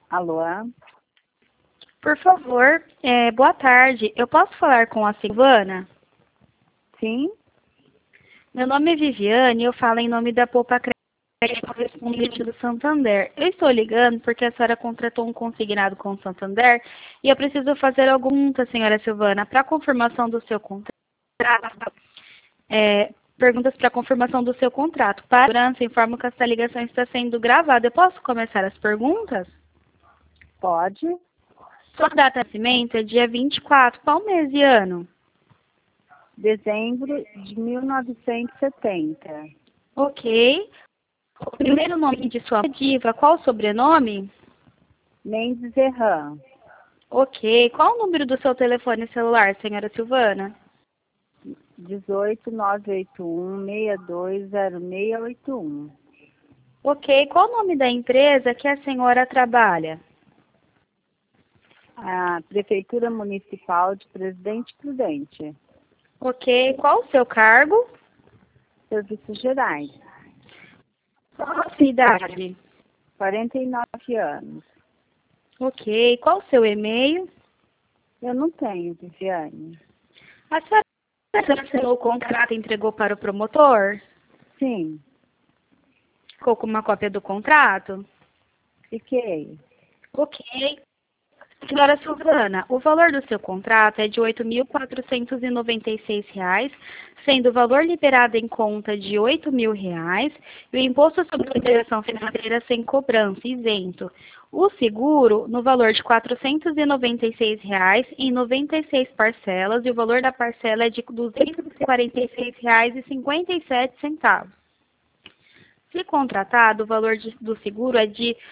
Alô? Por favor, boa tarde. Eu posso falar com a Silvana? Sim? Meu nome é Viviane e eu falo em nome da Poupa Crédito Correspondente do Santander. Eu estou ligando porque a senhora contratou um consignado com o Santander e eu preciso fazer alguma pergunta, senhora Silvana, para confirmação do seu contrato. Perguntas para confirmação do seu contrato. Para a segurança, informo que esta ligação está sendo gravada. Eu posso começar as perguntas? Pode? Sua data de nascimento é dia 24. Qual mês e ano? Dezembro de 1970. Ok. O primeiro nome de sua diva, qual o sobrenome? Mendes Erran. Ok. Qual o número do seu telefone celular, senhora Silvana? 18981 620681. Ok. Qual o nome da empresa que a senhora trabalha? A Prefeitura Municipal de Presidente Prudente. Ok. Qual o seu cargo? Serviços Gerais. Qual a sua idade? 49 anos. Ok. Qual o seu e-mail? Eu não tenho, Viviane. A senhora assinou o contrato e entregou para o promotor? Sim, Ficou com uma cópia do contrato? fiquei. Ok. Senhora Silvana, o valor do seu contrato é de R$ 8.496, sendo o valor liberado em conta de R$ 8.000 e o imposto sobre a operação financeira sem cobrança, isento. O seguro, no valor de R$ 496 em 96 parcelas, e o valor da parcela é de R$ 246,57. Se contratado, o valor do seguro é de R$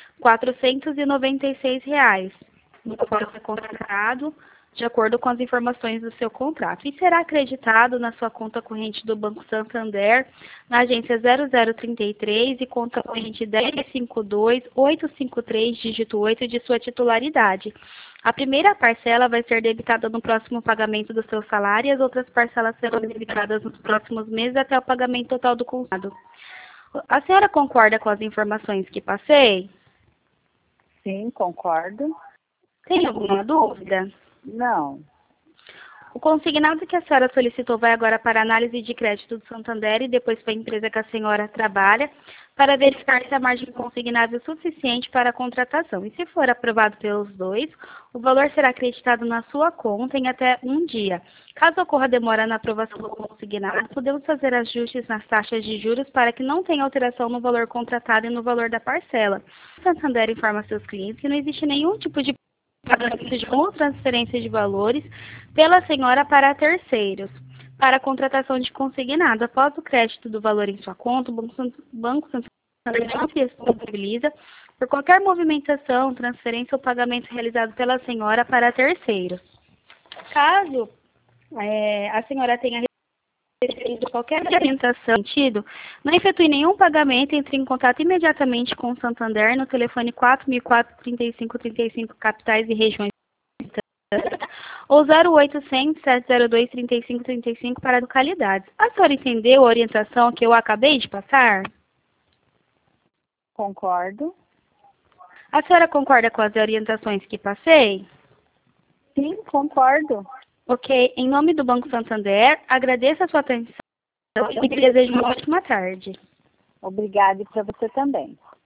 496. No qual foi contratado de acordo com as informações do seu contrato e será acreditado na sua conta corrente do Banco Santander, na agência 0033 e conta corrente 1052853, dígito 8 de sua titularidade. A primeira parcela vai ser debitada no próximo pagamento do seu salário e as outras parcelas serão debitadas nos próximos meses até o pagamento total do contrato. A senhora concorda com as informações que passei? Sim, concordo. Tem alguma dúvida? Não. O consignado que a senhora solicitou vai agora para a análise de crédito do Santander e depois para a empresa que a senhora trabalha, para verificar se a margem consignada é suficiente para a contratação. E se for aprovado pelos dois, o valor será acreditado na sua conta em até um dia. Caso ocorra demora na aprovação do consignado, podemos fazer ajustes nas taxas de juros para que não tenha alteração no valor contratado e no valor da parcela. O Santander informa seus clientes que não existe nenhum tipo de pagamento de ou transferência de valores pela senhora para terceiros, para a contratação de consignado. Após o crédito do valor em sua conta, o Banco Santander não se responsabiliza por qualquer movimentação, transferência ou pagamento realizado pela senhora para terceiros. Caso a senhora tenha recebido qualquer orientação sentido, não efetue nenhum pagamento, entre em contato imediatamente com o Santander no telefone 4004-3535, capitais e regiões, ou 0800 702 3535 para localidades. A senhora entendeu a orientação que eu acabei de passar? Concordo. A senhora concorda com as orientações que passei? Sim, concordo. Ok, em nome do Banco Santander, agradeço a sua atenção e desejo uma ótima tarde. Obrigada e para você também.